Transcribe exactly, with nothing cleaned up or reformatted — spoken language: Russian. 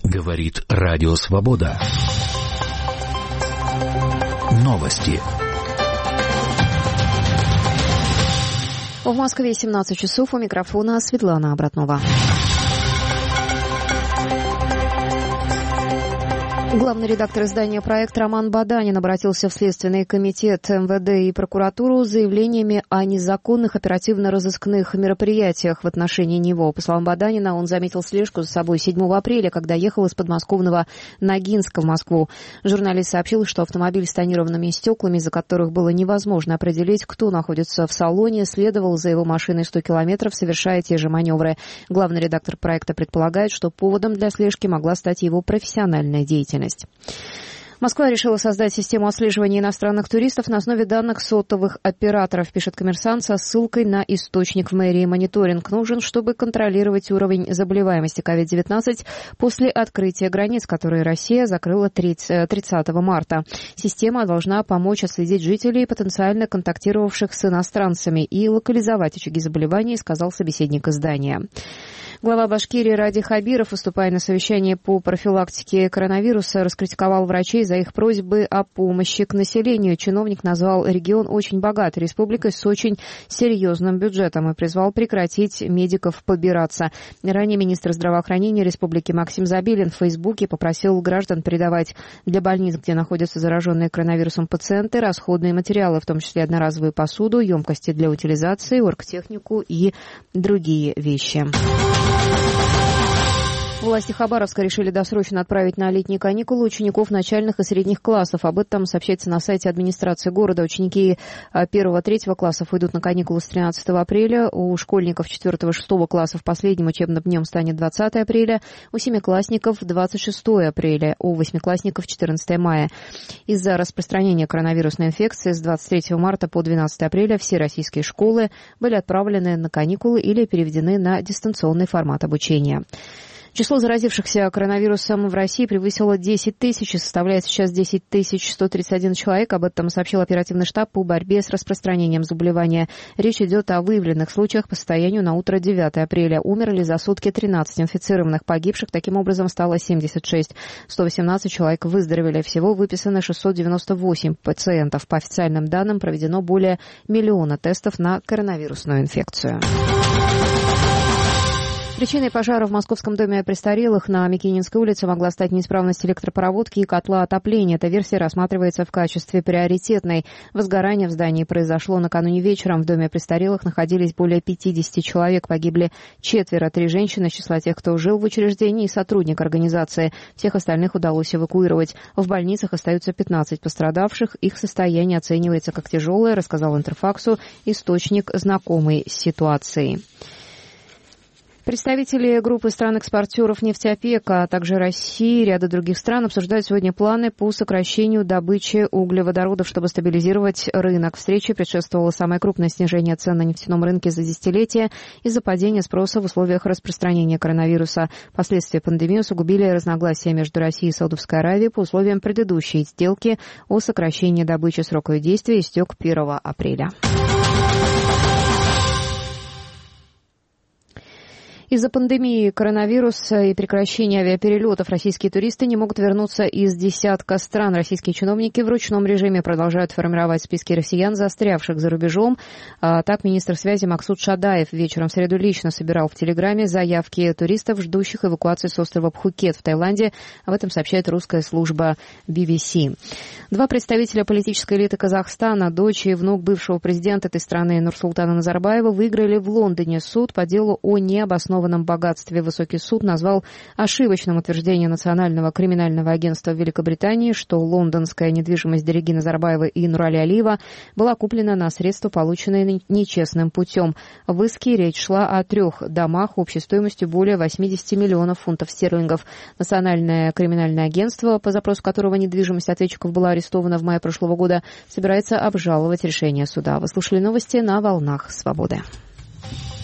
Говорит Радио Свобода. Новости. В Москве семнадцать часов, у микрофона Светлана Обратнова. Главный редактор издания «Проект» Роман Баданин обратился в Следственный комитет эм вэ дэ и прокуратуру с заявлениями о незаконных оперативно-розыскных мероприятиях в отношении него. По словам Баданина, он заметил слежку за собой седьмого апреля, когда ехал из подмосковного Ногинска в Москву. Журналист сообщил, что автомобиль с тонированными стеклами, из-за которых было невозможно определить, кто находится в салоне, следовал за его машиной сто километров, совершая те же маневры. Главный редактор проекта предполагает, что поводом для слежки могла стать его профессиональная деятельность. Москва решила создать систему отслеживания иностранных туристов на основе данных сотовых операторов, пишет «Коммерсант» со ссылкой на источник в мэрии. Мониторинг нужен, чтобы контролировать уровень заболеваемости ковид девятнадцать после открытия границ, которые Россия закрыла тридцатого марта. Система должна помочь отследить жителей, потенциально контактировавших с иностранцами, и локализовать очаги заболеваний, сказал собеседник издания. Глава Башкирии Ради Хабиров, выступая на совещании по профилактике коронавируса, раскритиковал врачей за их просьбы о помощи к населению. Чиновник назвал регион очень богатой республикой с очень серьезным бюджетом и призвал прекратить медиков побираться. Ранее министр здравоохранения республики Максим Забелин в Фейсбуке попросил граждан передавать для больниц, где находятся зараженные коронавирусом пациенты, расходные материалы, в том числе одноразовую посуду, емкости для утилизации, оргтехнику и другие вещи. Власти Хабаровска решили досрочно отправить на летние каникулы учеников начальных и средних классов. Об этом сообщается на сайте администрации города. Ученики первого-третьего классов уйдут на каникулы с тринадцатого апреля. У школьников четвёртого-шестого классов последним учебным днем станет двадцатого апреля. У семиклассников двадцать шестого апреля. У восьмиклассников четырнадцатого мая. Из-за распространения коронавирусной инфекции с двадцать третьего марта по двенадцатого апреля все российские школы были отправлены на каникулы или переведены на дистанционный формат обучения. Число заразившихся коронавирусом в России превысило десять тысяч и составляет сейчас десять тысяч сто тридцать один человек. Об этом сообщил оперативный штаб по борьбе с распространением заболевания. Речь идет о выявленных случаях по состоянию на утро девятого апреля. Умерли за сутки тринадцать инфицированных. Погибших таким образом стало семьдесят шесть. сто восемнадцать человек выздоровели. Всего выписано шестьсот девяносто восемь пациентов. По официальным данным, проведено более миллиона тестов на коронавирусную инфекцию. Причиной пожара в Московском доме престарелых на Микининской улице могла стать неисправность электропроводки и котла отопления. Эта версия рассматривается в качестве приоритетной. Возгорание в здании произошло накануне вечером. В доме престарелых находились более пятидесяти человек. Погибли четверо, три женщины из числа тех, кто жил в учреждении, и сотрудник организации. Всех остальных удалось эвакуировать. В больницах остаются пятнадцать пострадавших. Их состояние оценивается как тяжелое, рассказал Интерфаксу источник, знакомый с ситуацией. Представители группы стран-экспортеров нефти ОПЕК, а также России и ряда других стран обсуждают сегодня планы по сокращению добычи углеводородов, чтобы стабилизировать рынок. Встрече предшествовало самое крупное снижение цен на нефтяном рынке за десятилетие из-за падения спроса в условиях распространения коронавируса. Последствия пандемии усугубили разногласия между Россией и Саудовской Аравией по условиям предыдущей сделки о сокращении добычи. Срок ее действия истек первого апреля. Из-за пандемии коронавируса и прекращения авиаперелетов российские туристы не могут вернуться из десятка стран. Российские чиновники в ручном режиме продолжают формировать списки россиян, застрявших за рубежом. А так министр связи Максут Шадаев вечером в среду лично собирал в Телеграме заявки туристов, ждущих эвакуации с острова Пхукет в Таиланде. Об этом сообщает русская служба би би си. Два представителя политической элиты Казахстана, дочь и внук бывшего президента этой страны Нурсултана Назарбаева, выиграли в Лондоне суд по делу о необоснованном богатстве. Высокий суд назвал ошибочным утверждение Национального криминального агентства Великобритании, что лондонская недвижимость Дариги Назарбаевой и Нурали Алиева была куплена на средства, полученные нечестным путем. В иске речь шла о трех домах общей стоимостью более восемьдесят миллионов фунтов стерлингов. Национальное криминальное агентство, по запросу которого недвижимость ответчиков была арестована в мае прошлого года, собирается обжаловать решение суда. Вы слушали новости на «Волнах Свободы».